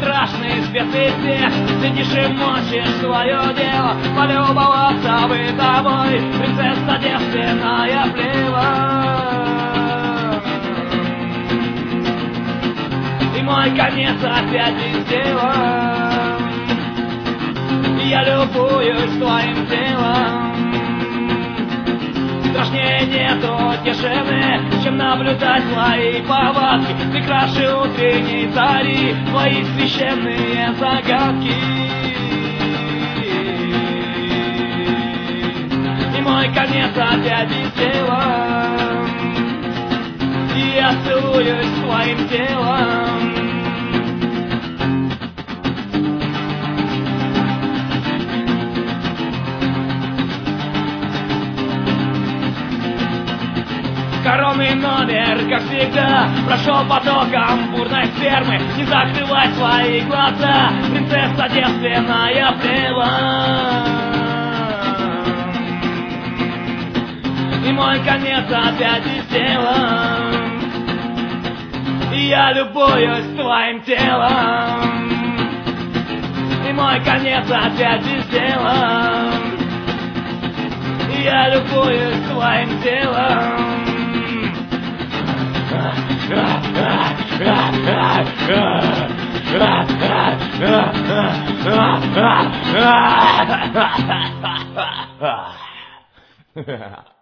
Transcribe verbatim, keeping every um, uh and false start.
страшный свет везде, сидишь и мочишь свое дело. Полюбоваться бы тобой, принцесса девственная плева. И мой конец опять без дела. Я любуюсь твоим телом. Страшнее нету, дешевле, чем наблюдать твои повадки. Ты краше утренней зари, твои священные загадки. И мой конец опять без дела. И я целуюсь твоим телом. Коронный номер, как всегда, прошел потоком бурной спермы. Не закрывай свои глаза, принцесса девственная плева. И мой конец опять без дела. И я любуюсь твоим телом. И мой конец опять без дела. И я любуюсь твоим телом. Ha ha ha ha!